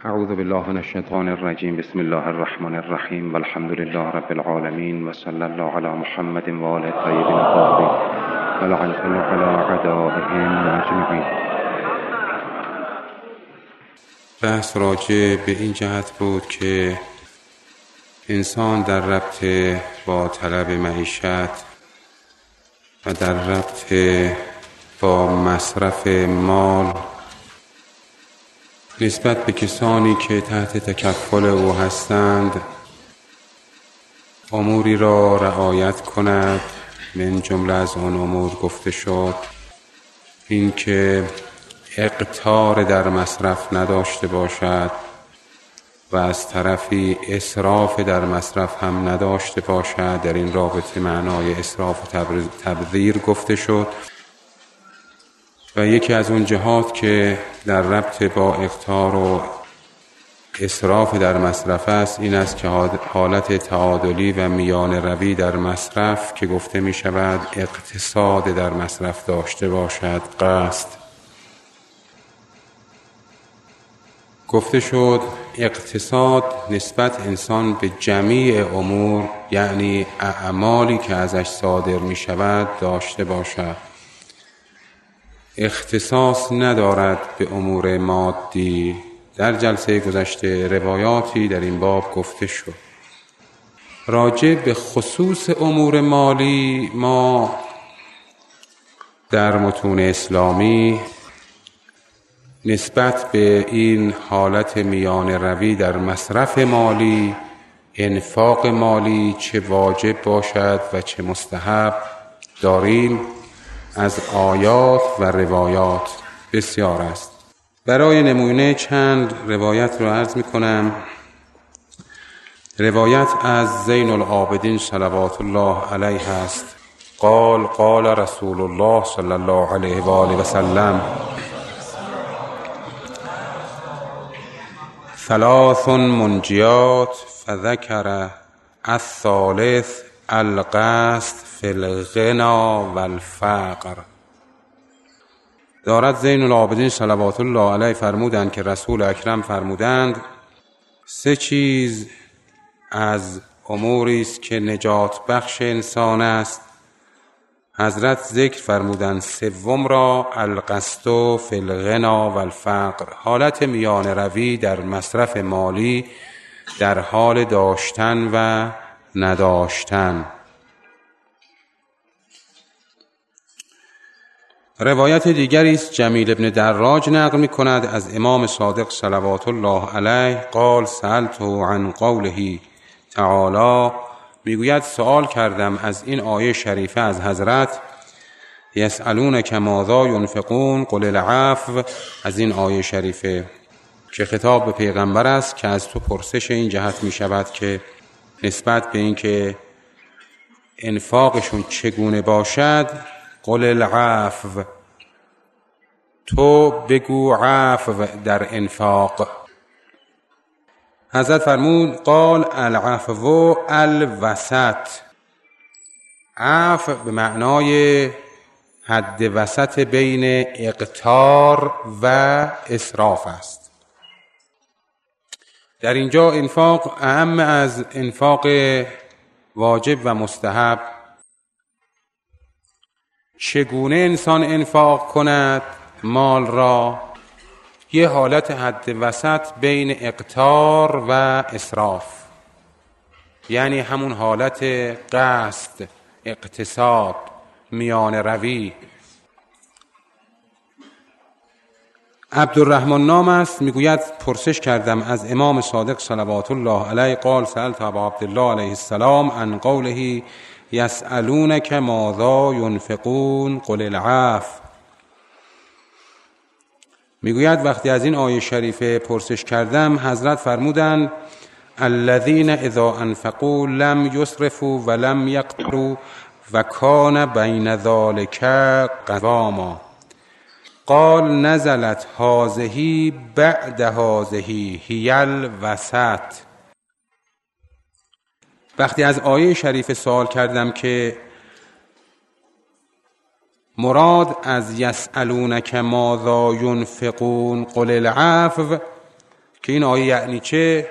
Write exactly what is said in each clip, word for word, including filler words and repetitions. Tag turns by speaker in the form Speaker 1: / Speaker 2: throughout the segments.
Speaker 1: اعوذ بالله من الشیطان الرجیم. بسم الله الرحمن الرحیم و الحمد لله رب العالمین و صلی الله علی محمد و آل الطیبین الطاهرین و لعنة علی اعدائهم اجمعین. بحث راجع به این جهت بود که انسان در ربط با طلب معیشت و در ربط با مصرف مال نسبت به کسانی که تحت تکفل او هستند اموری را رعایت کند. من جمله از آن امور گفته شد این که اقتار در مصرف نداشته باشد و از طرفی اسراف در مصرف هم نداشته باشد. در این رابطه معنای اسراف و تبذیر گفته شد و یکی از اون جهات که در ربط با اقتار و اسراف در مصرف است این است که حالت تعادلی و میان روی در مصرف که گفته می شود اقتصاد در مصرف داشته باشد. قصد گفته شد اقتصاد نسبت انسان به جمیع امور یعنی اعمالی که ازش صادر می شود داشته باشد. اختصاص ندارد به امور مادی. در جلسه گذشته روایاتی در این باب گفته شد. راجع به خصوص امور مالی ما در متون اسلامی نسبت به این حالت میان روی در مصرف مالی، انفاق مالی چه واجب باشد و چه مستحب داریم از آیات و روایات بسیار است. برای نمونه چند روایت را عرض می کنم. روایت از زین العابدین صلوات الله علیه است. قال قال رسول الله صلی الله علیه و آله و سلم ثلاث منجیات فذکر الثالث القصد فی الغنا و الفقر. دارد زین العابدین صلوات الله علیه فرمودند که رسول اکرم فرمودند سه چیز از اموری است که نجات بخش انسان است. حضرت ذکر فرمودند سوم را القصد فی الغنا و الفقر، حالت میان روی در مصرف مالی در حال داشتن و نداشتن. روایت دیگری است جمیل ابن دراج نقل می کند از امام صادق صلوات الله علیه قال سألته عن قوله تعالی، میگوید سوال کردم از این آیه شریفه از حضرت یسألونک ماذا ینفقون قل العفو، از این آیه شریفه که خطاب به پیغمبر است که از تو پرسش این جهت می شود که نسبت به این که انفاقشون چگونه باشد قل العفو، تو بگو عفو در انفاق. حضرت فرمود قال العفو الوسط، عفو به معنای حد وسط بین اقتار و اسراف است. در اینجا انفاق اهم از انفاق واجب و مستحب. چگونه انسان انفاق کند مال را؟ یه حالت حد وسط بین اقتار و اسراف، یعنی همون حالت قصد، اقتصاد، میان روی. عبدالرحمن نام است، میگوید پرسش کردم از امام صادق صلوات الله علیه قال سألت ابا عبدالله علیه السلام عن قوله یسألونک ماذا ینفقون قل العفو. میگوید وقتی از این آیه شریفه پرسش کردم حضرت فرمودند الذین اذا انفقوا لم یسرفوا ولم یقتروا و کان بین ذلک قواما. قال نزلت هذه بعد هذه هی الوسط. وقتی از آیه شریف سوال کردم که مراد از یسألونک ماذا ینفقون قل العفو که این آیه یعنی چه؟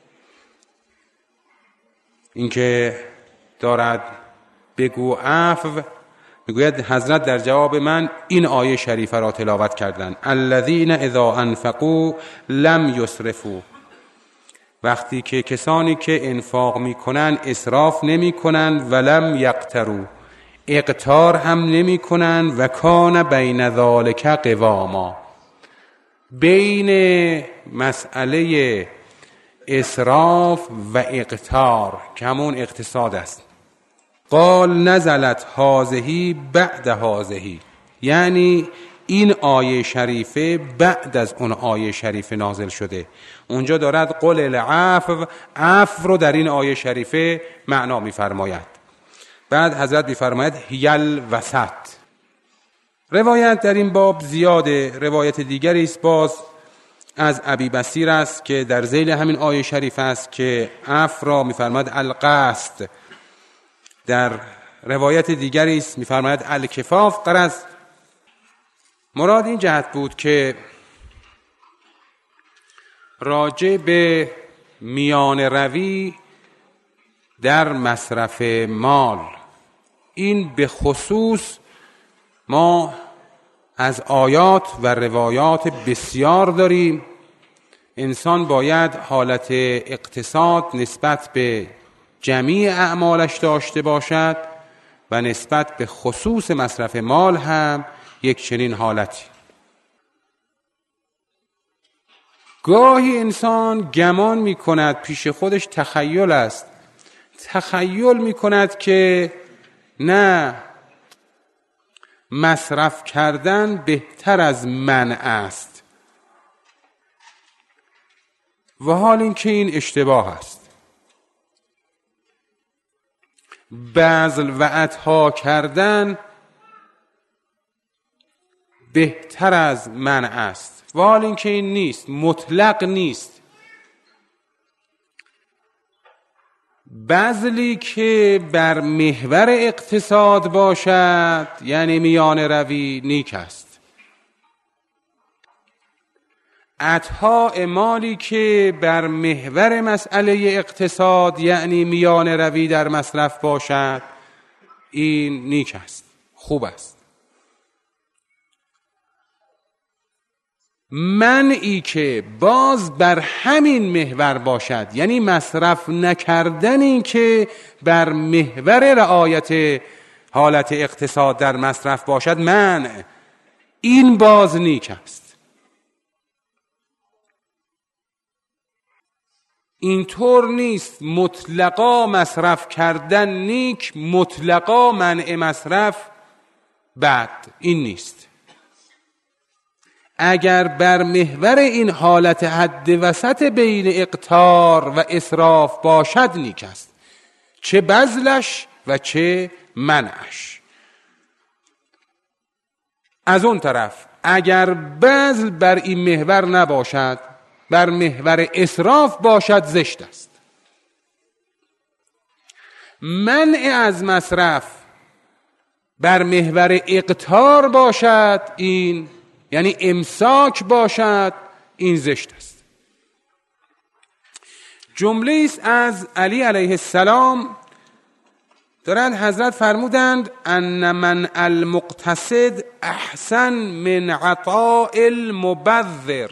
Speaker 1: اینکه دارد بگو عفو، میگوید حضرت در جواب من این آیه شریفه را تلاوت کردند: الذین اذا انفقوا لم یسرفوا. وقتی که کسانی که انفاق میکنن اسراف نمیکنن، ولم یقتروا، اقتار هم نمیکنن، و کان بین ذالک قواما، بین مسئله اسراف و اقتار که همون اقتصاد است. قال نزلت هذه بعد هذه، یعنی این آیه شریفه بعد از اون آیه شریفه نازل شده. اونجا دارد قل العفو، عفو رو در این آیه شریفه معنا می‌فرماید. بعد حضرت می‌فرماید هی الوسط. روایت در این باب زیاده. روایت دیگری است باز از ابی بصیر است که در ذیل همین آیه شریف است که عفو را می‌فرماید القصد. در روایت دیگری است می‌فرماید الکفاف. غرض مراد این جهت بود که راجع به میان روی در مصرف مال، این به خصوص ما از آیات و روایات بسیار داریم. انسان باید حالت اقتصاد نسبت به جمیع اعمالش داشته باشد و نسبت به خصوص مصرف مال هم یک چنین حالتی. گاهی انسان گمان می کند، پیش خودش تخیل است، تخیل می کند که نه، مصرف کردن بهتر از منع است، و حال این که این اشتباه است. بذل و عطا کردن بهتر از منع است، و حال این که این نیست، مطلق نیست. بذلی که بر محور اقتصاد باشد، یعنی میان روی، نیک است. عطاء مالی که بر محور مسئله اقتصاد، یعنی میان روی در مصرف باشد، این نیک است، خوب است. منعی که باز بر همین محور باشد، یعنی مصرف نکردنی که بر محور رعایت حالت اقتصاد در مصرف باشد، منع، این باز نیک است. اینطور نیست مطلقا مصرف کردن نیک، مطلقا منع مصرف بد، این نیست. اگر بر محور این حالت حد وسط بین اقتار و اسراف باشد، نیک است، چه بذلش و چه منعش. از اون طرف اگر بذل بر این محور نباشد، بر محور اسراف باشد، زشت است. منع از مصرف بر محور اقتار باشد، این یعنی امساک باشد، این زشت است. جمله است از علی علیه السلام، دارند حضرت فرمودند ان من المقتصد احسن من عطاء المبذر.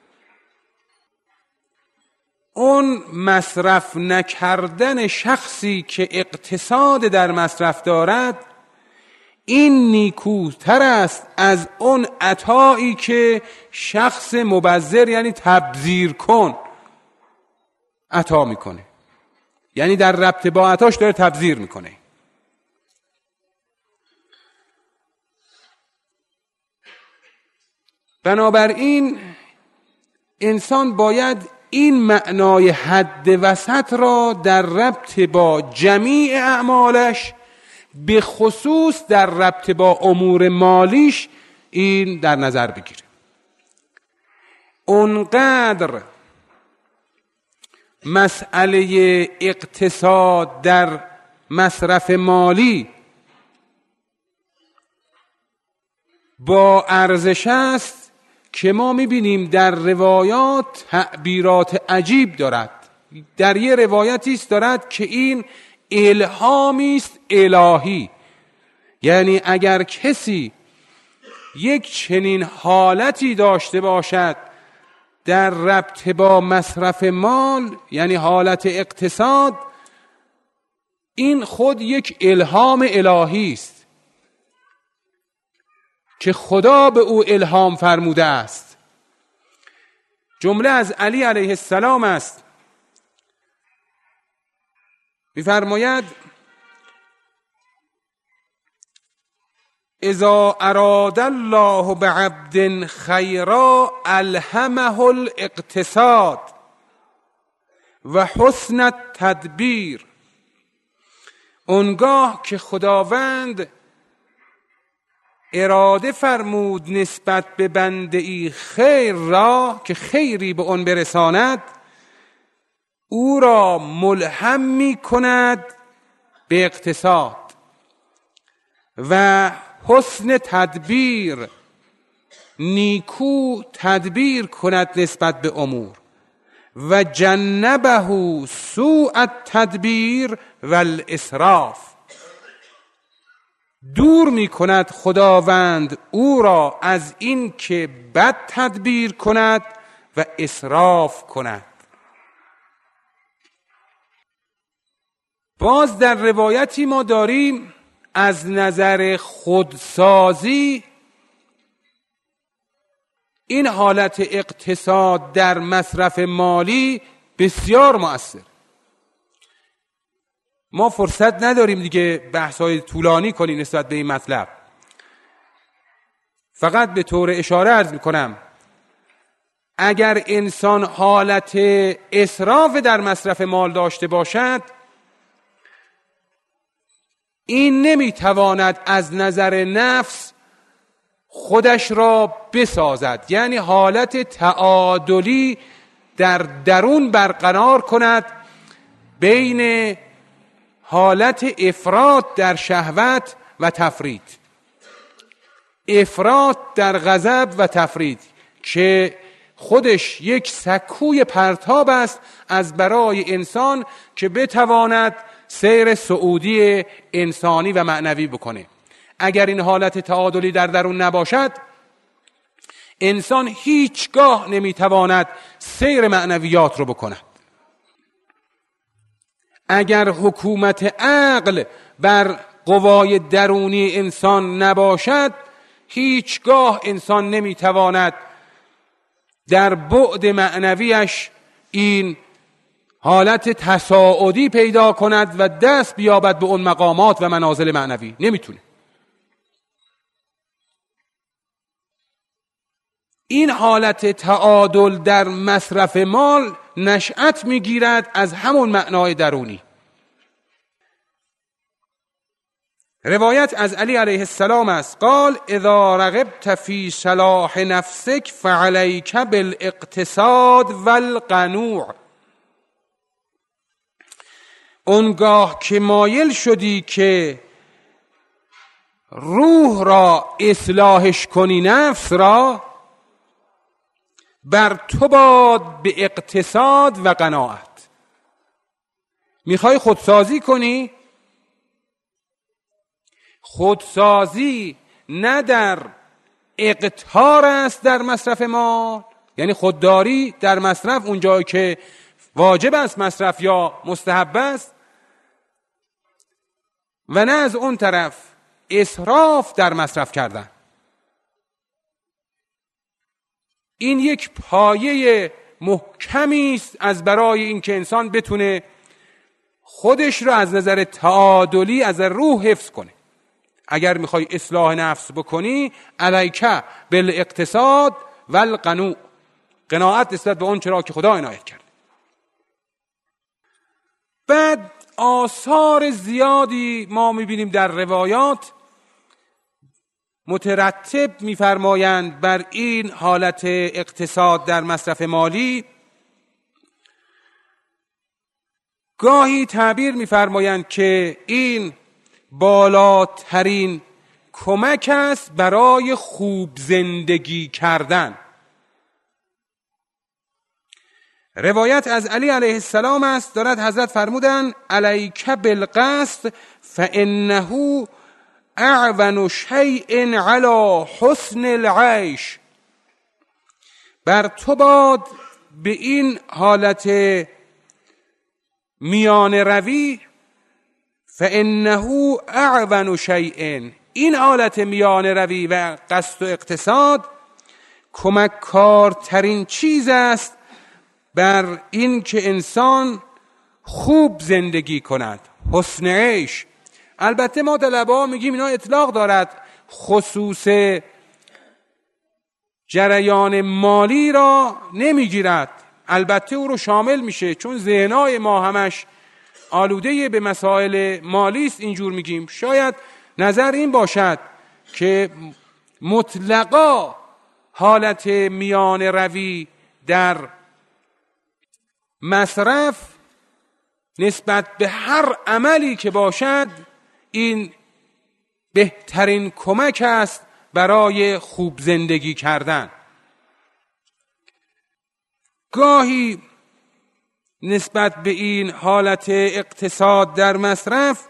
Speaker 1: اون مصرف نکردن شخصی که اقتصاد در مصرف دارد، این نیکوتر است از اون عطایی که شخص مبذر، یعنی تبذیر کن، عطا میکنه. یعنی در ربط با عطاش داره تبذیر میکنه. بنابراین انسان باید این معنای حد وسط را در ربط با جمیع اعمالش، به خصوص در ربط با امور مالیش، این در نظر بگیره. اونقدر مسئله اقتصاد در مصرف مالی با ارزش است که ما میبینیم در روایات تعبیرات عجیب دارد. در یه روایتی است دارد که این الهامی است الهی، یعنی اگر کسی یک چنین حالتی داشته باشد در ربط با مصرف مال، یعنی حالت اقتصاد، این خود یک الهام الهی است که خدا به او الهام فرموده است. جمله از علی علیه السلام است، می‌فرماید اذا اراد الله بعبد خیرا الهمه الاقتصاد و حسن التدبیر. اونگاه که خداوند اراده فرمود نسبت به بنده ای خیر را که خیری به اون برساند، او را ملهم می کند به اقتصاد و حسن تدبیر، نیکو تدبیر کند نسبت به امور، و جنبه سوء التدبیر و الاسراف، دور می کند خداوند او را از این که بد تدبیر کند و اسراف کند. باز در روایتی ما داریم از نظر خودسازی این حالت اقتصاد در مصرف مالی بسیار مؤثر. ما فرصت نداریم دیگه بحث‌های طولانی کنیم نسبت به این مطلب، فقط به طور اشاره عرض می‌کنم اگر انسان حالت اسراف در مصرف مال داشته باشد، این نمیتواند از نظر نفس خودش را بسازد، یعنی حالت تعادلی در درون برقرار کند بین حالت افراط در شهوت و تفرید، افراط در غضب و تفرید، که خودش یک سکوی پرتاب است از برای انسان که بتواند سیر صعودی انسانی و معنوی بکنه. اگر این حالت تعادلی در درون نباشد، انسان هیچگاه نمیتواند سیر معنویات رو بکند. اگر حکومت عقل بر قوای درونی انسان نباشد، هیچگاه انسان نمیتواند در بعد معنویش این حالت تصاعدی پیدا کند و دست بیابد به اون مقامات و منازل معنوی. نمیتونه. این حالت تعادل در مصرف مال نشأت میگیرد از همون معنای درونی. روایت از علی علیه السلام است، قال اذا رغبت فی صلاح نفسک فعلیک بالاقتصاد والقنوع. اونگاه که مایل شدی که روح را اصلاحش کنی، نفس را، بر تو باد به اقتصاد و قناعت. میخوای خودسازی کنی؟ خودسازی نه در اقتار است در مصرف مال، یعنی خودداری در مصرف اونجایی که واجب است مصرف یا مستحب است، و نه از اون طرف اسراف در مصرف کردن. این یک پایه محکمی است از برای اینکه انسان بتونه خودش رو از نظر تعادلی از روح حفظ کنه. اگر میخوای اصلاح نفس بکنی، علیک بالاقتصاد والقنوع، قناعت نسبت به اون چرا که خدا عنایت کرد. بعد آثار زیادی ما میبینیم در روایات مترتب میفرمایند بر این حالت اقتصاد در مصرف مالی. گاهی تعبیر میفرمایند که این بالاترین کمک است برای خوب زندگی کردن، روایت از علی علیه السلام است، دارد حضرت فرمودن علیک بالقصد فانه اعون شیء علی حسن العیش. بر تو باد به این حالت میان روی، فانه اعون شیء، این حالت میان روی و قصد و اقتصاد کمک کارترین چیز است بر این که انسان خوب زندگی کند، حسن عیش. البته ما طلبه‌ها میگیم اینا اطلاق دارد، خصوص جریان مالی را نمیگیرد، البته او رو شامل میشه، چون ذهنای ما همش آلوده به مسائل مالی است اینجور میگیم. شاید نظر این باشد که مطلقا حالت میان روی در مصرف نسبت به هر عملی که باشد این بهترین کمک است برای خوب زندگی کردن. گاهی نسبت به این حالت اقتصاد در مصرف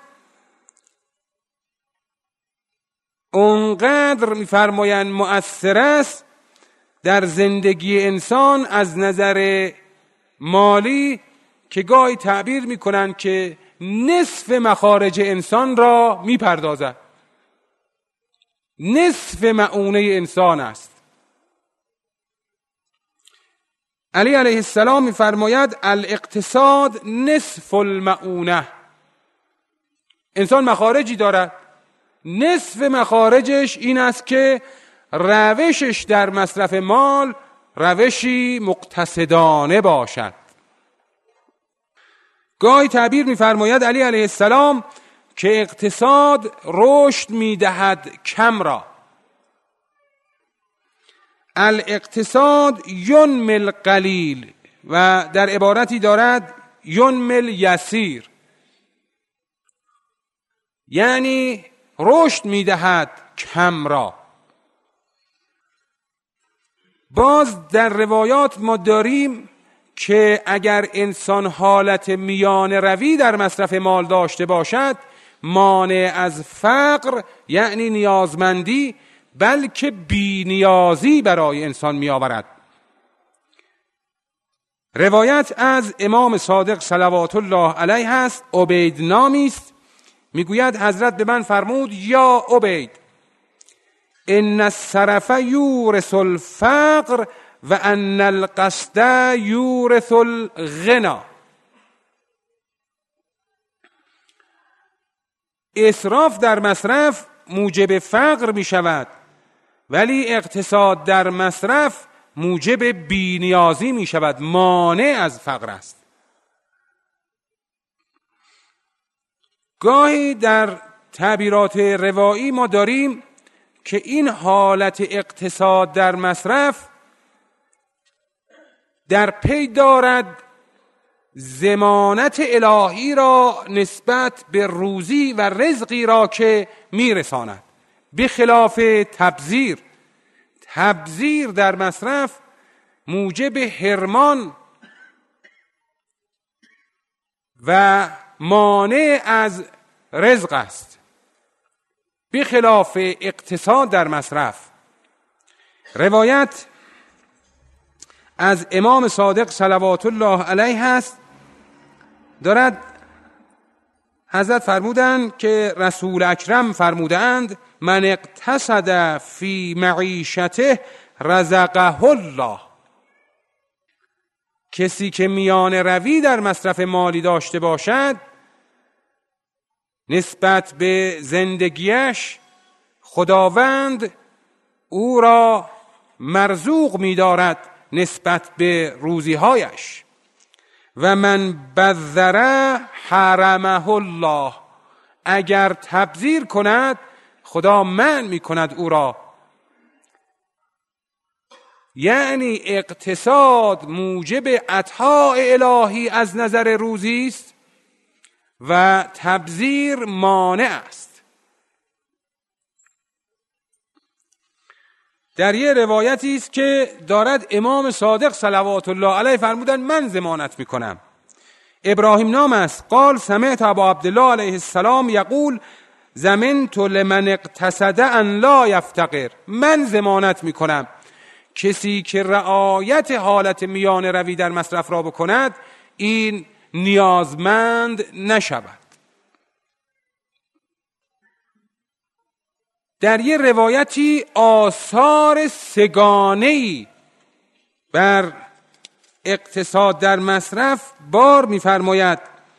Speaker 1: اونقدر می‌فرمایند مؤثر است در زندگی انسان از نظر مالی که گاهی تعبیر می‌کنند که نصف مخارج انسان را می‌پردازد، نصف مؤونه انسان است. علی علیه السلام می‌فرماید الاقتصاد نصف المؤونه. انسان مخارجی دارد، نصف مخارجش این است که روشش در مصرف مال روشی مقتصدانه باشد. گاهی تعبیر می‌فرماید علی علیه السلام که اقتصاد رشد می‌دهد کم را. الاقتصاد ینمی القلیل و در عبارتی دارد ینمی الیسیر، یعنی رشد می‌دهد کم را. باز در روایات ما داریم که اگر انسان حالت میان روی در مصرف مال داشته باشد مانع از فقر یعنی نیازمندی بلکه بی نیازی برای انسان می آورد. روایت از امام صادق صلوات الله علیه است، عبید نامی است، میگوید حضرت به من فرمود یا عبید ان السرف یورث الفقر و ان القصد یورث الغنا. اسراف در مصرف موجب فقر می شود ولی اقتصاد در مصرف موجب بی‌نیازی می شود، مانع از فقر است. گاهی در تعبیرات روایی ما داریم که این حالت اقتصاد در مصرف در پی دارد ضمانت الهی را نسبت به روزی و رزقی را که میرساند، بخلاف تبذیر. تبذیر در مصرف موجب حرمان و مانع از رزق است، بخلاف اقتصاد در مصرف. روایت از امام صادق صلوات الله علیه است، دارد حضرت فرمودند که رسول اکرم فرمودند من اقتصد فی معیشته رزقه الله. کسی که میان روی در مصرف مالی داشته باشد نسبت به زندگیش خداوند او را مرزوق می‌دارد نسبت به روزی‌هایش. و من بذر حرمه الله، اگر تبذیر کند خدا منع می‌کند او را. یعنی اقتصاد موجب عطاء الهی از نظر روزی است و تبذیر مانع است. در یه روایتی است که دارد امام صادق صلوات الله علیه فرمودن من ضمانت میکنم. ابراهیم نام است. قال سمعت ابا عبدالله علیه السلام یقول ضمنت لمن اقتصد ان لا یفتقر. من ضمانت میکنم کسی که رعایت حالت میان روی در مصرف را بکند این نیازمند نشود. در یه روایتی آثار سگانه‌ای بر اقتصاد در مصرف بار می‌فرماید.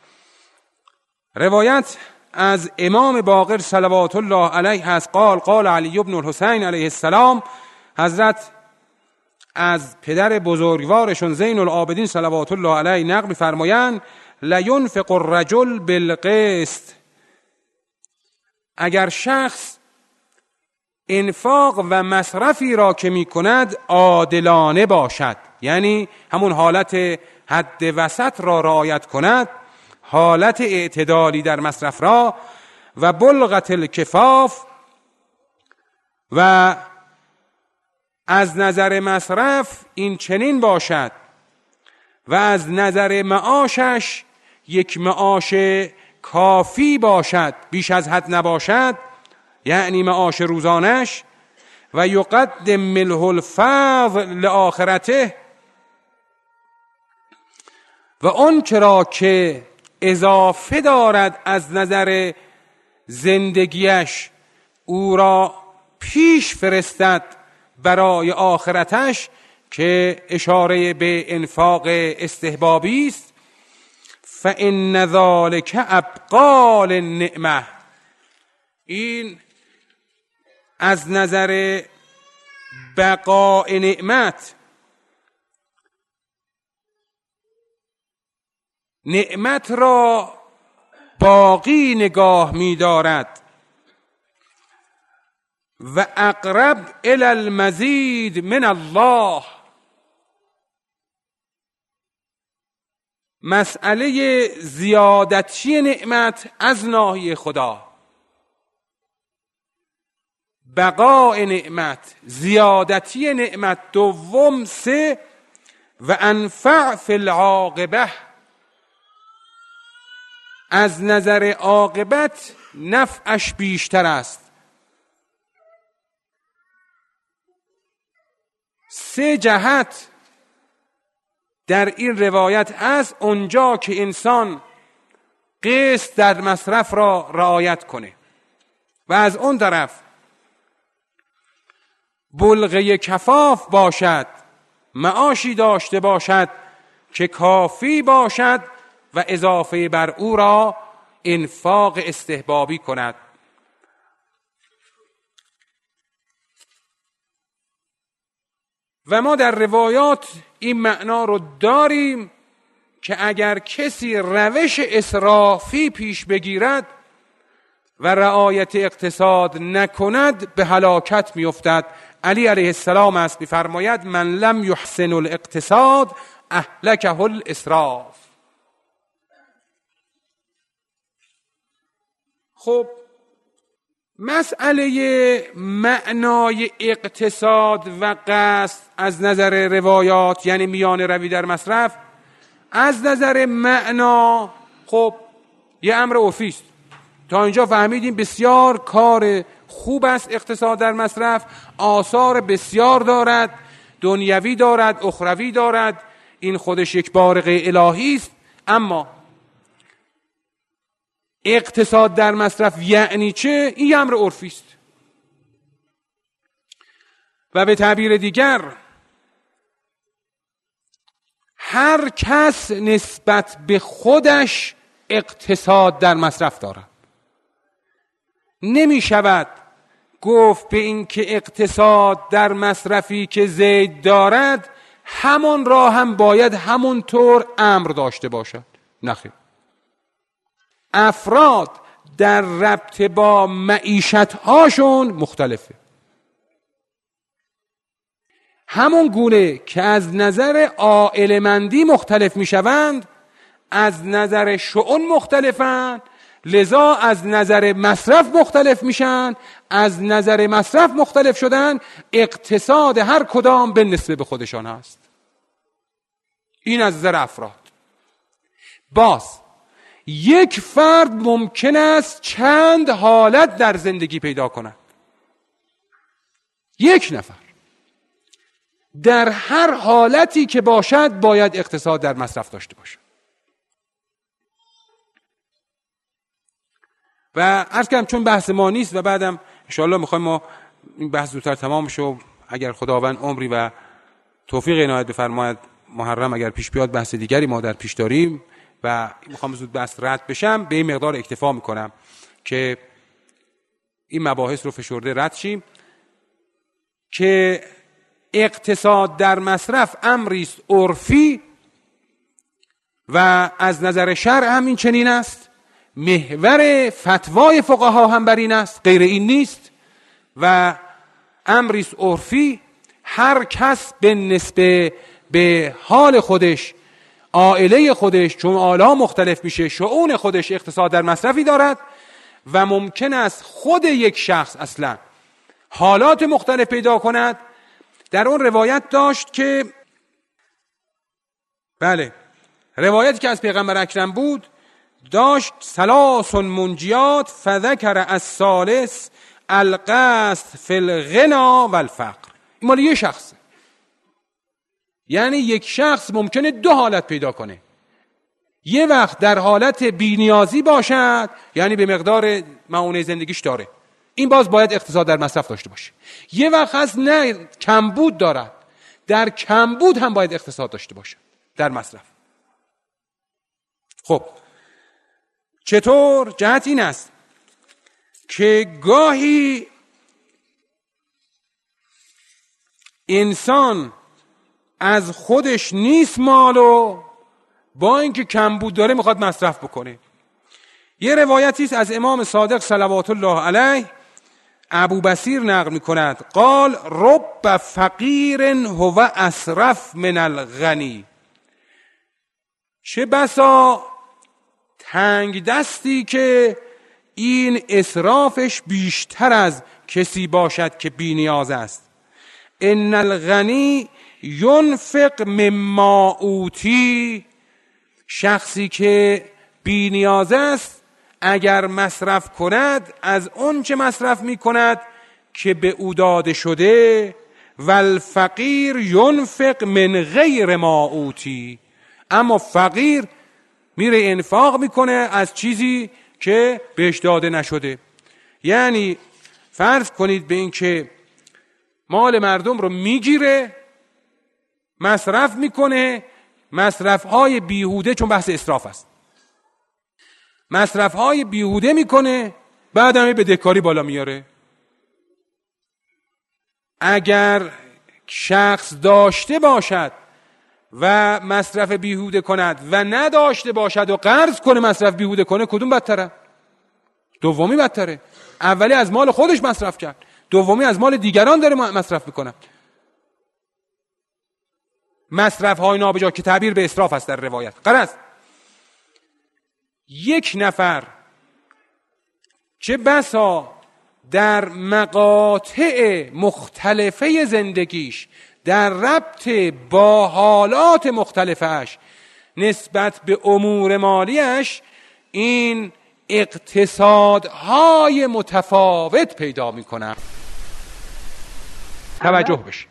Speaker 1: روایت از امام باقر صلوات الله علیه است. قال قال علی بن الحسین علیه السلام، حضرت از پدر بزرگوارشون زین العابدین صلوات الله علیه نقل می‌فرمایند لینفق الرجل بالقسط. اگر شخص انفاق و مصرفی را که می کند عادلانه باشد، یعنی همون حالت حد وسط را رعایت کند، حالت اعتدالی در مصرف را، و بلغت الکفاف، و از نظر مصرف این چنین باشد و از نظر معاشش یک معاش کافی باشد، بیش از حد نباشد، یعنی معاش روزانش، و یقدم مله الفضل لآخرته، و اون چرا که اضافه دارد از نظر زندگیش او را پیش فرستد برای آخرتش، که اشاره به انفاق استحبابی است. فإن ذلک ابقال النعمه. این از نظر بقاء نعمت، نعمت را باقی نگاه می دارد و اقرب الی المزید من الله. مسئله زیادتی نعمت از ناحیه خدا، بقاء نعمت، زیادتی نعمت دوم، سه و انفع فی العاقبه، از نظر عاقبت نفعش بیشتر است. سه جهت در این روایت است، اونجا که انسان قسط در مصرف را رعایت کنه و از اون طرف بلغه کفاف باشد، معاشی داشته باشد که کافی باشد و اضافه بر او را انفاق استحبابی کند. و ما در روایات این معنا رو داریم که اگر کسی روش اسرافی پیش بگیرد و رعایت اقتصاد نکند به هلاکت میافتد. علی علیه السلام است می‌فرماید من لم یحسن الاقتصاد اهلکه الاسراف. خب مسئله معنای اقتصاد و قصد از نظر روایات، یعنی میان روی در مصرف، از نظر معنا خب یه امر عرفی است. تا اینجا فهمیدیم بسیار کار خوب است اقتصاد در مصرف، آثار بسیار دارد، دنیوی دارد، اخروی دارد، این خودش یک بارقه الهی است. اما اقتصاد در مصرف یعنی چه؟ این امر عرفی است. و به تعبیر دیگر هر کس نسبت به خودش اقتصاد در مصرف دارد. نمی شود گفت به این که اقتصاد در مصرفی که زید دارد همان را هم باید همونطور امر داشته باشد. نخیر. افراد در ربط با معیشت‌هاشون مختلفه. همون گونه که از نظر عائله‌مندی مختلف میشوند، از نظر شؤون مختلفند، لذا از نظر مصرف مختلف میشن. از نظر مصرف مختلف شدن، اقتصاد هر کدام به نسبت به خودشان هست. این از نظر افراد. باز یک فرد ممکن است چند حالت در زندگی پیدا کند. یک نفر در هر حالتی که باشد باید اقتصاد در مصرف داشته باشد. و عرض کردم چون بحث ما نیست و بعدم انشاءالله میخوایم ما این بحث زودتر تمام شه و اگر خداوند عمری و توفیق عنایت بفرماید محرم اگر پیش بیاد بحث دیگری ما در پیش داریم و میخوام زود بحث رد بشم، به این مقدار اکتفا میکنم که این مباحث رو فشرده رد شیم که اقتصاد در مصرف امری است عرفی و از نظر شرع هم این چنین است. محور فتوای فقها هم بر این است، غیر این نیست و امری است عرفی. هر کس به نسبت به حال خودش، عائله خودش، چون عائله مختلف میشه، شؤون خودش اقتصاد در مصرفی دارد و ممکن است خود یک شخص اصلا حالات مختلف پیدا کند. در اون روایت داشت که بله روایتی که از پیغمبر اکرم بود داشت ثلاث منجیات فذکر الثالث القصد فی الغنا والفقر. این مال یه شخصه، یعنی یک شخص ممکنه دو حالت پیدا کنه. یه وقت در حالت بی‌نیازی باشد، یعنی به مقدار معونه زندگیش داره، این باز باید اقتصاد در مصرف داشته باشه. یه وقت هست نه کمبود دارد، در کمبود هم باید اقتصاد داشته باشه در مصرف. خب چطور؟ جهت این است که گاهی انسان از خودش نیست مالو، با اینکه کمبود داره میخواد مصرف بکنه. یه روایتی است از امام صادق صلوات الله علیه، ابو بصیر نقل میکند قال رب فقیر هو اسرف من الغنی. چه بسا تنگ دستی که این اسرافش بیشتر از کسی باشد که بی نیاز است. ان الغنی ينفق مما اوتی. شخصی که بی نیاز است اگر مصرف کند از اون چه مصرف می کند که به او داده شده. والفقیر ينفق من غیر ما اوتی. اما فقیر میره انفاق میکنه از چیزی که بهش داده نشده. یعنی فرض کنید به این که مال مردم رو میگیره مصرف میکنه، مصرفهای بیهوده، چون بحث اسراف است، مصرفهای بیهوده میکنه، بعد هم به دهکاری بالا میاره. اگر شخص داشته باشد و مصرف بیهوده کند و نداشته باشد و قرض کنه مصرف بیهوده کنه، کدوم بدتره؟ دومی بدتره. اولی از مال خودش مصرف کرد، دومی از مال دیگران داره مصرف میکنه. مصرف های نابجا که تعبیر به اسراف است در روایت. غرض یک نفر چه بسا در مقاطع مختلفه زندگیش در ربط با حالات مختلفش نسبت به امور مالیش این اقتصادهای متفاوت پیدا میکنه. توجه بشه.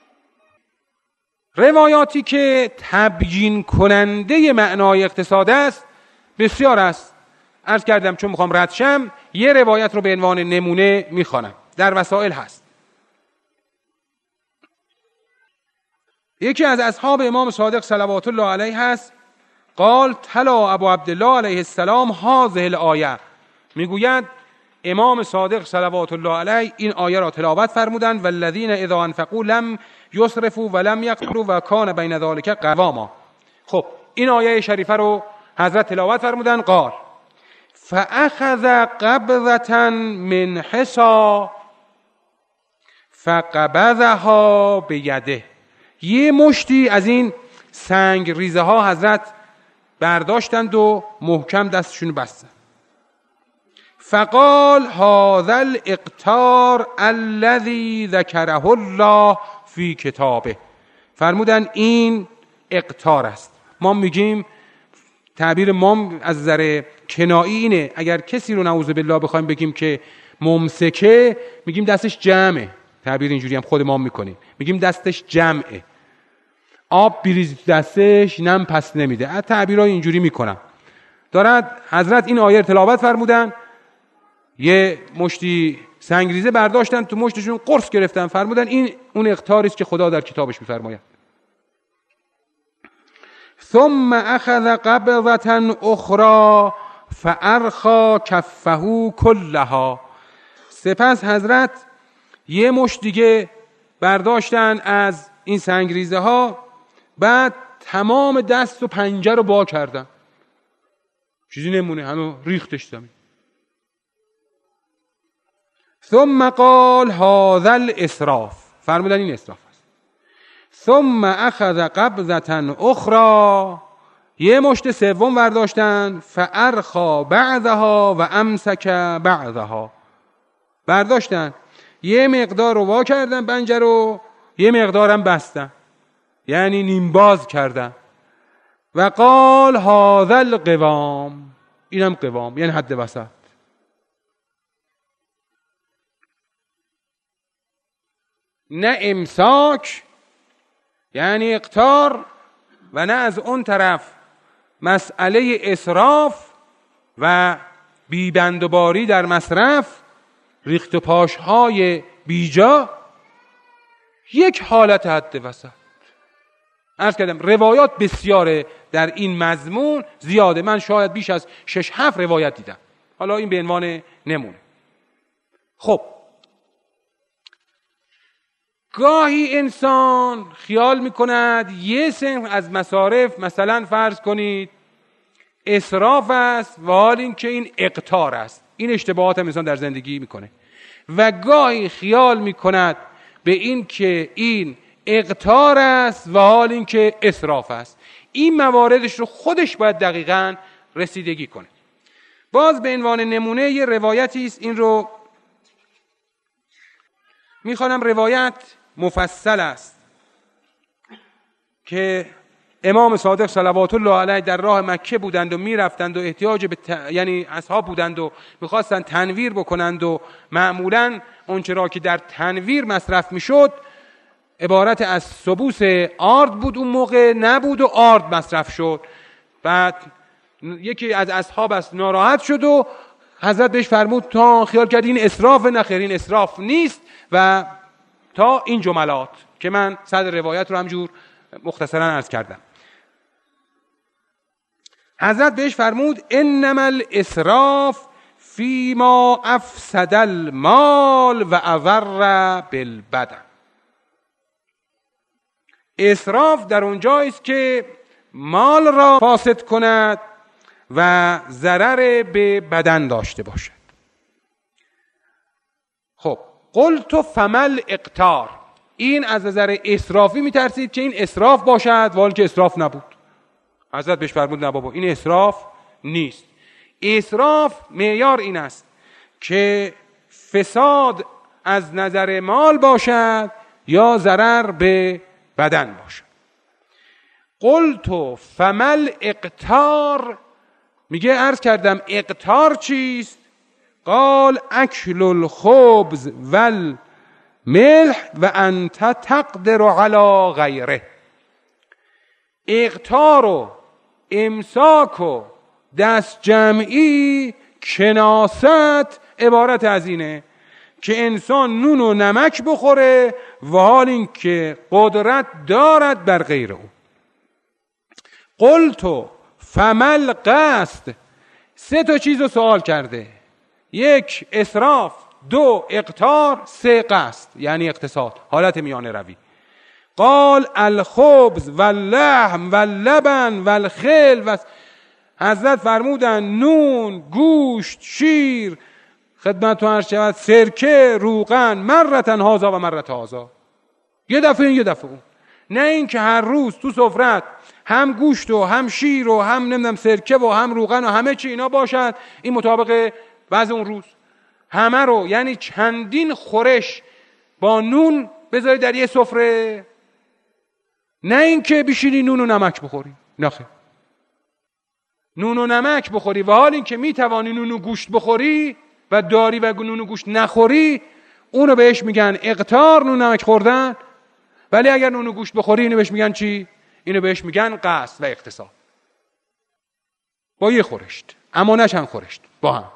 Speaker 1: روایاتی که تبیین کننده معنای اقتصاد است بسیار است. عرض کردم چون میخوام رد شم یه روایت رو به عنوان نمونه میخوانم، در وسائل هست. یکی از اصحاب امام صادق صلوات الله علیه هست قال تلا ابو عبدالله علیه السلام هذه الآیه. میگوید امام صادق صلوات الله علیه این آیه را تلاوت فرمودند والذین اذا انفقوا لم یسرفوا ولم یقتروا و کان بین ذلک قواما. خب این آیه شریفه رو حضرت تلاوت فرمودند. قال فاخذ قبضة من حصى فقبضها بیده. یه مشتی از این سنگ ریزه ها حضرت برداشتند و محکم دستشون بستند. فقال هذا الاقتار الذي ذکره الله فی کتابه. فرمودن این اقتار است. ما میگیم تعبیر ما از نظر کنایی اینه، اگر کسی رو نعوذ بالله بخوایم بگیم که ممسکه، میگیم دستش جمعه. تعبیر اینجوری هم خود ما میکنیم، میگیم دستش جمعه، آب بریز دستش نم پس نمیده. از تعبیرهای اینجوری میکنم. دارد حضرت این آیه تلاوت فرمودن، یه مشتی سنگریزه برداشتن، تو مشتشون قرص گرفتن، فرمودن این اون اقتاری است که خدا در کتابش میفرماید. ثم اخذ قبضة اخرى فارخى کفه کلها. سپس حضرت یه مشت دیگه برداشتن از این سنگریزه ها، بعد تمام دست و پنجه رو با کردن، چیزی نمونه، همه ریختش زمین. ثم قال هذا الاسراف. فرمودن این اسراف است. ثم اخذ قبضة اخرى. یه مشت سوم برداشتن، فارخى بعضها و امسک بعضها. برداشتن یه مقدار رو وا کردن پنجه رو، یه مقدارم بستن، یعنی نیم باز کردن. و قال هذا القوام. اینم قوام یعنی حد وسط. نه امساک یعنی اقتار، و نه از اون طرف مسئله اسراف و بیبندوباری در مصرف، ریخت و پاش های بیجا. یک حالت حد وسط. عرض کردم روایات بسیاره در این مضمون، زیاده. من شاید بیش از شش هفت روایت دیدم. حالا این به عنوان نمونه. خب گاهی انسان خیال میکند یه صنف از مصارف، مثلا فرض کنید اسراف است، و حال این که این اقتار است. این اشتباهات هم انسان در زندگی میکنه. و گاهی خیال میکند به این که این اقتار است، و حال این که اسراف است. این مواردش رو خودش باید دقیقاً رسیدگی کنه. باز به عنوان نمونه یه روایتی است، این رو میخوانم. روایت مفصل است که امام صادق صلوات الله علیه در راه مکه بودند و میرفتند و احتیاج به ت... یعنی اصحاب بودند و میخواستند تنویر بکنند، و معمولاً اونچه را که در تنویر مصرف میشد عبارت از سبوس آرد بود، اون موقع نبود و آرد مصرف شد. بعد یکی از اصحاب است ناراحت شد و حضرت بهش فرمود تا خیال کرد این اسراف، نخیر این اسراف نیست. و تا این جملات که من صدر روایت رو همجور مختصرا عرض کردم. حضرت بهش فرمود انما الاسراف فیما افسد المال و اضر بالبدن. اسراف در اونجایی است که مال را فاسد کند و ضرر به بدن داشته باشد. خب قلت فمل اقتار. این از نظر اسرافی میترسید که این اسراف باشد، ولی که اسراف نبود. حضرت بهش فرمود نه بابا این اسراف نیست. اسراف معیار این است که فساد از نظر مال باشد یا ضرر به بدن باشد. قلت فمل اقتار. میگه عرض کردم اقتار چیست؟ قال اکل الخبز والملح و انت تقدر علی غیره. اقتار و امساک و دست جمعی کناست عبارت از اینه که انسان نون و نمک بخوره و حال این که قدرت دارد بر غیر او. قلت فمل قصد. سه تا چیز رو سوال کرده. یک اسراف، دو اقتار، سه قصد یعنی اقتصاد، حالت میانه روی. قال الخبز واللحم واللبن والخل و حضرت فرمودن نون، گوشت، شیر، خدمتتون عرض شود سرکه، روغن، مرتن هازا و مرت هازا. یه دفعه این یه دفعه اون. نه این که هر روز تو سفرت هم گوشت و هم شیر و هم نمیدونم سرکه و هم روغن و همه چی اینا باشد، این مطابق
Speaker 2: وضع اون روز همه رو، یعنی چندین خورش با نون بذاری در یه سفره، نه اینکه بشینی نون و نمک بخوری، نه خیر، نون و نمک بخوری و حال اینکه میتوانی نون و گوشت بخوری و داری و نون و گوشت نخوری، اونو بهش میگن اقتار، نون و نمک خوردن. ولی اگر نون و گوشت بخوری اینو بهش میگن چی؟ اینو بهش میگن قصد و اقتصاد. با یه خورشت، اما نه چند خورشت، با هم.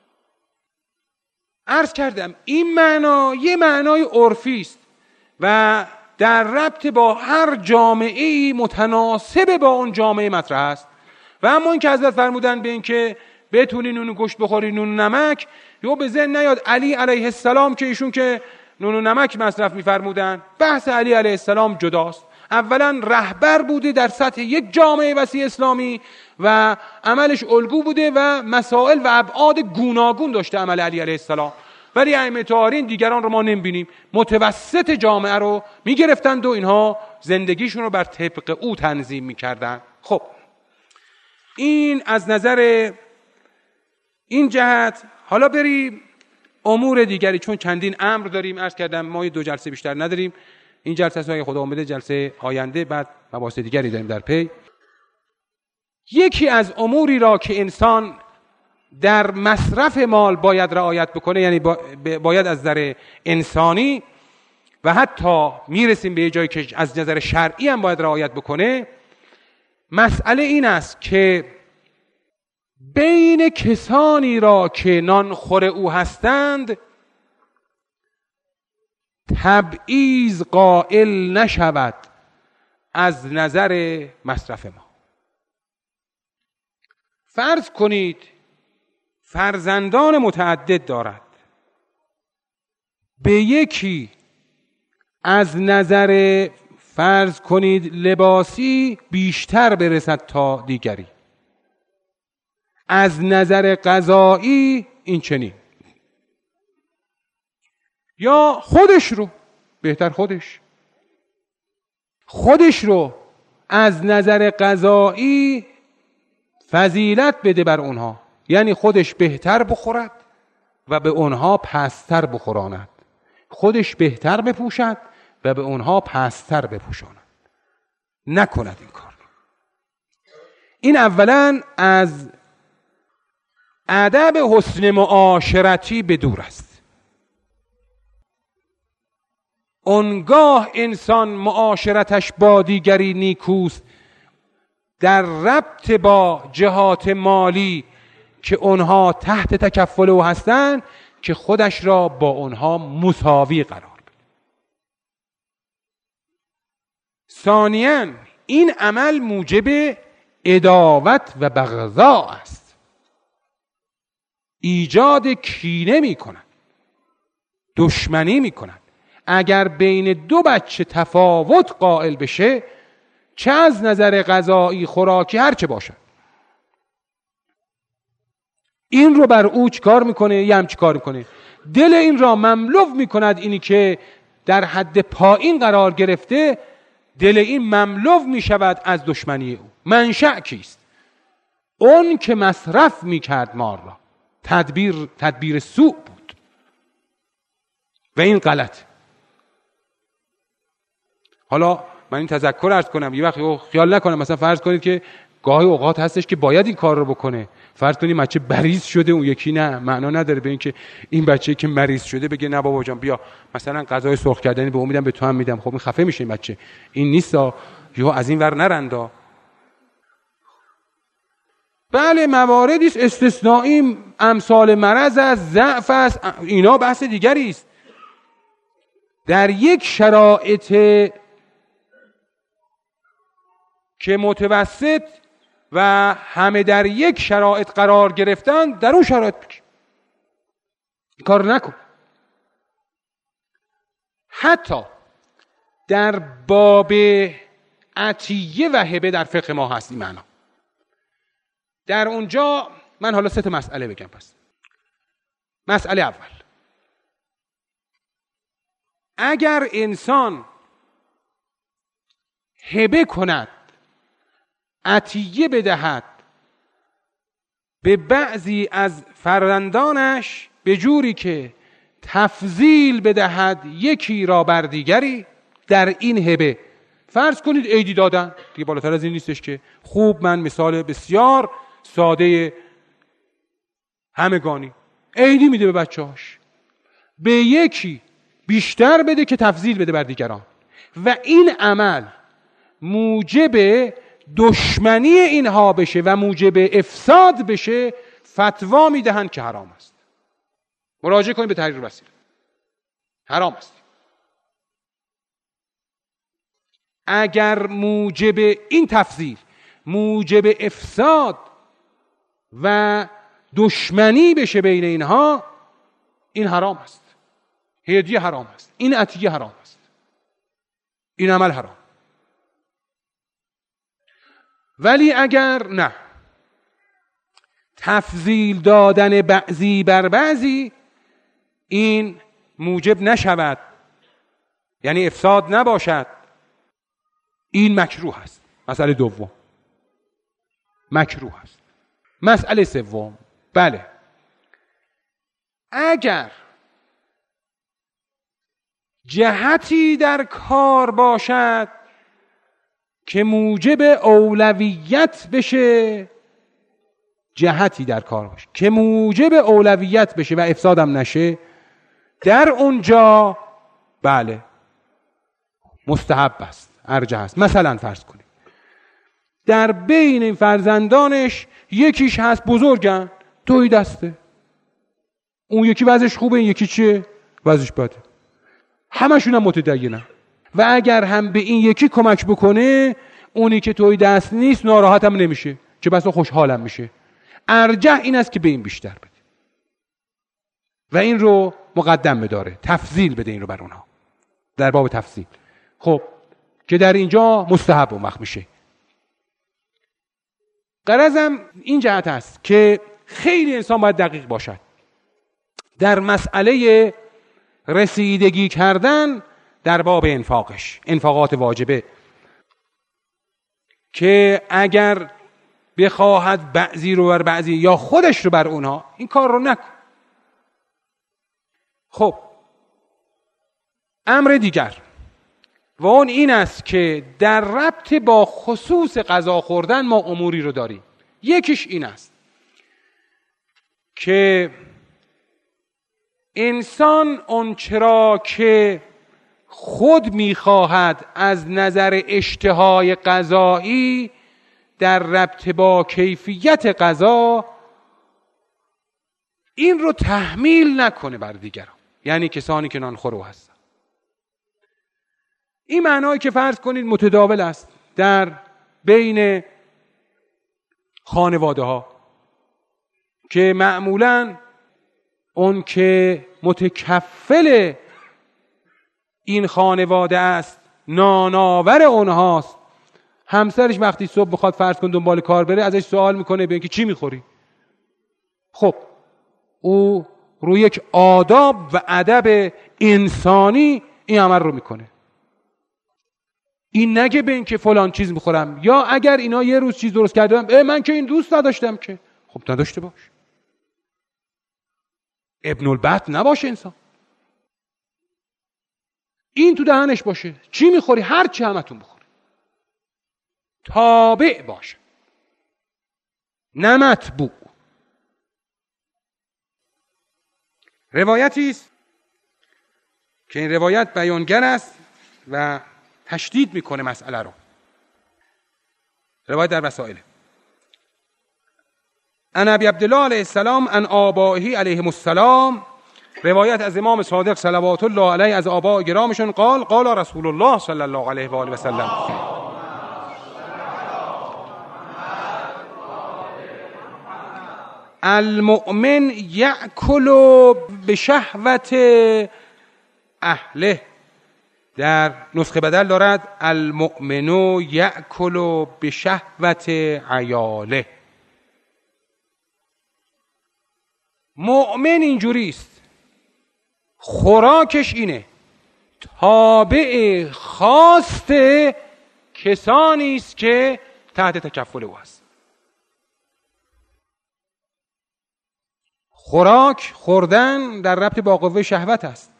Speaker 2: عرض کردم این معنا یه معنای عرفی است و در ربط با هر جامعه‌ای متناسب با اون جامعه مطرح است. و اما این که حضرت فرمودن به این که بتونی نون و گوشت بخوری، نون و نمک، یا به ذهن نیاد علی علیه السلام که ایشون که نون و نمک مصرف می‌فرمودن. بحث علی علیه السلام جداست. اولا رهبر بوده در سطح یک جامعه وسیع اسلامی و عملش الگو بوده و مسائل و ابعاد گوناگون داشته عمل علی علیه السلام. ولی ائمه طاهرین دیگران رو ما نمی‌بینیم، متوسط جامعه رو می‌گرفتند و اینها زندگیشون رو بر طبق او تنظیم می‌کردند. خب این از نظر این جهت. حالا بریم امور دیگری، چون چندین امر داریم. عرض کردم ما دو جلسه بیشتر نداریم. این جلسه است، اگه خدا اومده جلسه آینده، بعد مباحث دیگری داریم در پی. یکی از اموری را که انسان در مصرف مال باید رعایت بکنه، یعنی باید از نظر انسانی و حتی میرسیم به جایی که از نظر شرعی هم باید رعایت بکنه، مسئله این است که بین کسانی را که نانخور او هستند تبعیض قائل نشود از نظر مصرف ما. فرض کنید فرزندان متعدد دارد، به یکی از نظر فرض کنید لباسی بیشتر برسد تا دیگری، از نظر غذایی این چنین، یا خودش رو بهتر خودش خودش رو از نظر غذایی فضیلت بده بر اونها، یعنی خودش بهتر بخورد و به اونها پستر بخوراند، خودش بهتر بپوشد و به اونها پستر بپوشاند. نکند این کار. این اولا از ادب حسن معاشرتی به دور است. اونگاه انسان معاشرتش با دیگری نیکوست در ربط با جهات مالی که اونها تحت تکفل او هستند، که خودش را با اونها مساوی قرار بده. ثانیاً این عمل موجب عداوت و بغضا است، ایجاد کینه می کند، دشمنی می کند. اگر بین دو بچه تفاوت قائل بشه، چه از نظر غذایی، خوراکی، هر چه باشه، این رو بر او چیکار میکنه؟ یه هم چیکار میکنه؟ دل این را مملو میکند. اینی که در حد پایین قرار گرفته، دل این مملو میشود از دشمنی او. منشأ کیست؟ اون که مصرف میکرد مال را، تدبیر تدبیر سوء بود و این غلط. حالا من این تذکر عرض کنم، یه وقتی خیال نکنم، مثلا فرض کنید که گاهی اوقات هستش که باید این کار رو بکنه. فرض کنید بچه مریض شده، اون یکی نه، معنا نداره به این که این بچه که مریض شده بگه نه بابا جان بیا مثلا غذای سرخ کردنی به اون میدم، به تو هم میدم. خب این خفه میشه این بچه. این نیستا، یا از این ور نرندا. بله مواردی است استثنایی، امثال مرض است، ضعف است، اینا بحث دیگری است. در یک شرایط که متوسط و همه در یک شرایط قرار گرفتن، در اون شرایط بکی این کار نکن. حتی در باب عطیه و هبه در فقه ما هست این معنا. در اونجا من حالا سه تا مسئله بگم. پس مسئله اول، اگر انسان هبه کند، عطیه بدهد به بعضی از فرزندانش به جوری که تفضیل بدهد یکی را بر دیگری در این هبه. فرض کنید عیدی دادن، دیگه بالاتر از این نیستش که. خوب، من مثال بسیار ساده همگانی، عیدی میده به بچه‌هاش، به یکی بیشتر بده که تفضیل بده بر دیگران و این عمل موجب دشمنی اینها بشه و موجب افساد بشه، فتوا میدهند که حرام است. مراجعه کنید به تحریر وسیله، حرام است. اگر موجب این تفضیل موجب افساد و دشمنی بشه بین اینها، این حرام است. هدیه حرام است، این عطیه حرام است، این عمل حرام. ولی اگر نه، تفضیل دادن بعضی بر بعضی این موجب نشود، یعنی افساد نباشد، این مکروه است. مسئله دوم مکروه است. مسئله سوم، بله، اگر جهتی در کار باشد که موجب اولویت بشه، جهتی در کار باشه که موجب اولویت بشه و افسادم نشه، در اونجا بله مستحب است، ارجح است. مثلا فرض کنید در بین این فرزندانش یکیش هست بزرگن، دوی دسته، اون یکی وضعش خوبه، این یکی چیه؟ وضعش بده، همشون هم متدینن و اگر هم به این یکی کمک بکنه، اونی که توی دست نیست ناراحت هم نمیشه، چه بسا خوشحالم میشه. ارجح این است که به این بیشتر بده و این رو مقدم بداره، تفضیل بده این رو بر اونها در باب تفضیل. خب که در اینجا مستحب اون وقت میشه. غرضم این جهت است که خیلی انسان باید دقیق باشد در مسئله رسیدگی کردن در باب انفاقش، انفاقات واجبه، که اگر بخواهد بعضی رو بر بعضی یا خودش رو بر اونها، این کار رو نکن. خب امر دیگر و اون این است که در ربط با خصوص غذا خوردن ما اموری رو داریم. یکیش این است که انسان اون چرا که خود میخواهد از نظر اشتهای غذایی در ربط با کیفیت غذا، این رو تحمیل نکنه بر دیگران، یعنی کسانی که نانخورو هستن. این معنایی که فرض کنید متداول است در بین خانواده ها، که معمولاً اون که متکفل این خانواده است، نانآور اونهاست، همسرش وقتی صبح بخواد فرض کن دنبال کار بره، ازش سوال میکنه به اینکه چی میخوری. خب او روی یک آداب و ادب انسانی این عمل رو میکنه. این نگه به اینکه فلان چیز میخورم، یا اگر اینا یه روز چیز درست کردم، من که این دوست نداشتم، که خب نداشته باش، ابن البت نباشه انسان، این تو دهنش باشه، چی میخوری هر چی همتون بخوری، تابع باشه، نه متبوع. روایتی است که این روایت بیانگر است و تشدید میکنه مسئله رو. روایت در وسائل ان ابی عبدالله علیه السلام ان آبائه علیهم السلام، روایت از امام صادق صلوات الله علیه از آباء گرامشون، قال قال رسول الله صلی الله علیه و آله و سلم، المؤمن یأکل بشهوت اهله. در نسخه بدل دارد المؤمن یأکل بشهوت عیاله. مؤمن اینجوری است، خوراکش اینه، تابع خواست کسانی است که تحت تکفل او است. خوراک خوردن در ربط با قوه شهوت است.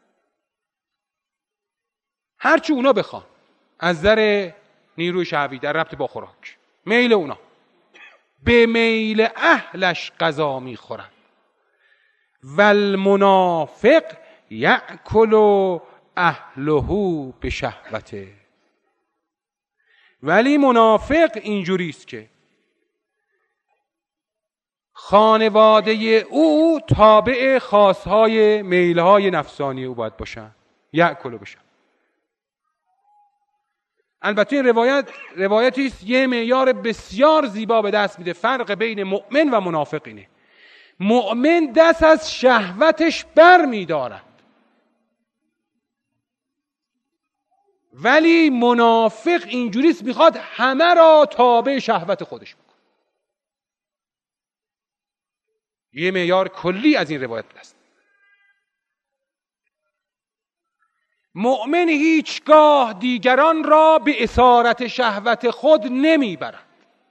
Speaker 2: هرچی اونا بخوان از نظر نیروی شهوی در ربط با خوراک، میل اونا، به میل اهلش غذا میخورن. والمنافق یأکل اهله به شهوته. ولی منافق اینجوریست که خانواده او تابع خواستهای میلهای نفسانی او باید باشن. یأکل بشن. البته این روایت روایتی است یه معیار بسیار زیبا به دست میده. فرق بین مؤمن و منافق اینه. مؤمن دست از شهوتش بر می‌دارد، ولی منافق اینجوریست میخواد همه را تابع شهوت خودش بکنه. یه معیار کلی از این روایت است. مؤمن هیچگاه دیگران را به اسارت شهوت خود نمیبرد.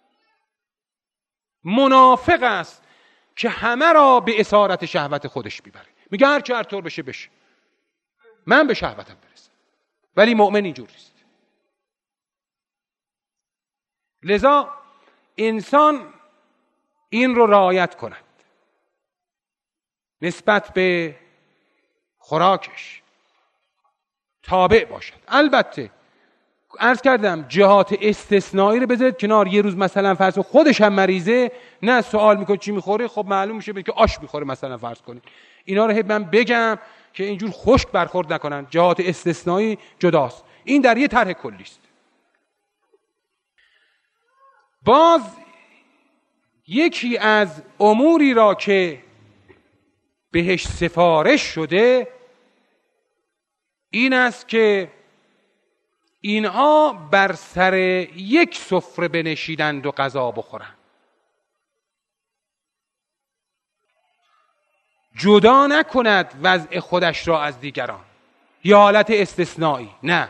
Speaker 2: منافق است که همه را به اسارت شهوت خودش میبره. میگه هر چه هر طور بشه بشه، من به شهوتم برسم. ولی مؤمن اینجوریست. لذا انسان این رو رعایت کند نسبت به خوراکش، تابع باشد. البته عرض کردم جهات استثنایی رو بذارید کنار. یه روز مثلا فرض خودش هم مریضه، نه سوال میکنه چی میخوره، خب معلوم میشه که آش میخوره مثلا فرض کنید. اینا رو من بگم که اینجور خشک برخورد نکنن. جهات استثنایی جداست. این در یه طرح کلی است. باز یکی از اموری را که بهش سفارش شده این است که اینها بر سر یک سفره بنشینند و غذا بخورند، جدا نکند وضع خودش را از دیگران. یا حالت استثنایی نه،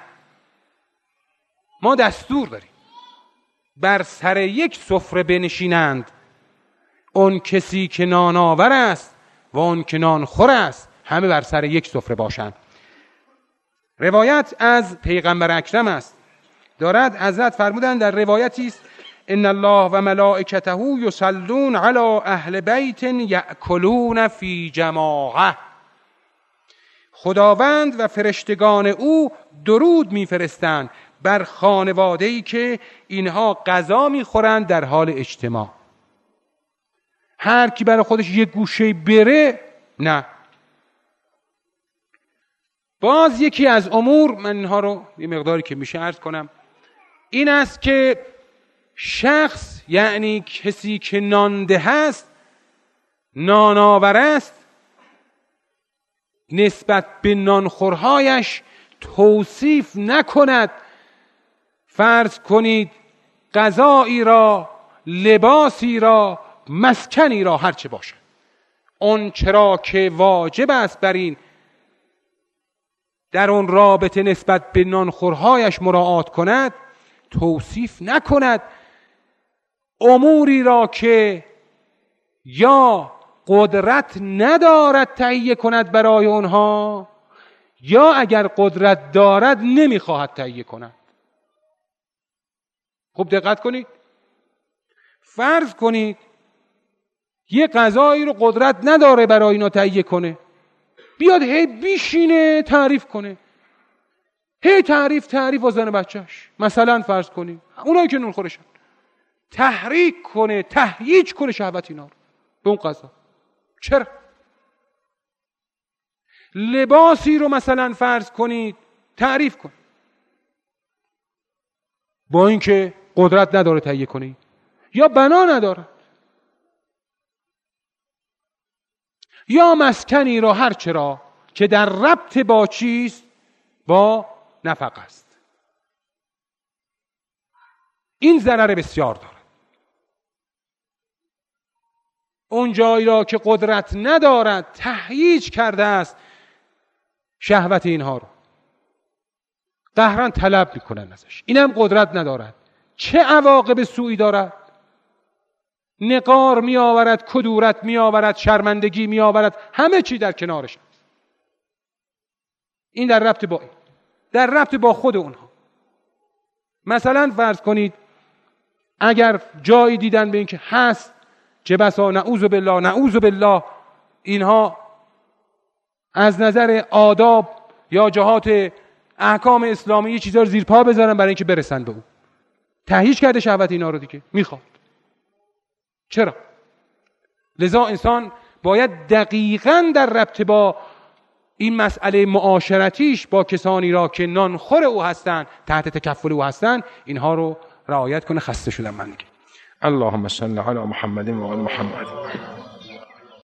Speaker 2: ما دستور داریم بر سر یک سفره بنشینند اون کسی که نانآور است و اون که نانخور است، همه بر سر یک سفره باشند. روایت از پیغمبر اکرم است، دارد حضرت فرمودند در روایتی است ان الله و ملائکته یصلون علی اهل بیت یأکلون فی جماعه. خداوند و فرشتگان او درود میفرستند بر خانواده‌ای که اینها غذا میخورند در حال اجتماع. هر کی برای خودش یک گوشه بره نه. باز یکی از امور، من اینها رو یه مقداری که میشه عرض کنم، این است که شخص، یعنی کسی که نانده هست، نانآور است، نسبت به نانخورهایش توصیف نکند. فرض کنید غذایی را، لباسی را، مسکنی را، هرچه باشه، اون چرا که واجب است بر این در اون رابطه نسبت به نانخورهایش مراعات کند، توصیف نکند. اموری را که یا قدرت ندارد تهیه کند برای اونها، یا اگر قدرت دارد نمیخواهد تهیه کند. خوب دقت کنید. فرض کنید یه غذایی رو قدرت نداره برای اینا تهیه کنه، بیاد هی بیشینه تعریف کنه، هی تعریف تعریف و زن بچهش. مثلا فرض کنید اونایی که نون خورشن، تحریک کنه، تهییج کنه شهوت اینا رو به اون غذا. چرا؟ لباسی رو مثلا فرض کنید تعریف کن، با اینکه قدرت نداره تهیه کنه یا بنا نداره، یا مسکنی را، هر چرا که در ربط با چیست؟ با نفقه است. این ضرر بسیار داره. اون جایی را که قدرت ندارد تهییج کرده است شهوت اینها رو، قهرن طلب میکنن ازش، اینم قدرت ندارد. چه عواقب سوئی دارد؟ نقار می آورد، کدورت می آورد، شرمندگی می آورد، همه چی در کنارش هست. این در ربط با این. در ربط با خود اونها. مثلا فرض کنید اگر جایی دیدن به این که هست، چه بسا نعوذ بالله نعوذ بالله اینها از نظر آداب یا جهات احکام اسلامی یه چیزا رو زیر پا بذارن برای اینکه برسن به اون. تهییج کرده شهوت اینا رو دیگه، میخواد. چرا؟ لذا انسان باید دقیقاً در ربط با این مسئله معاشرتیش با کسانی را که نانخور او هستند، تحت تکفل او هستند، اینها رو رعایت کنه. خسته شدم من دیگه.
Speaker 3: اللهم صل علی محمد و آل محمد.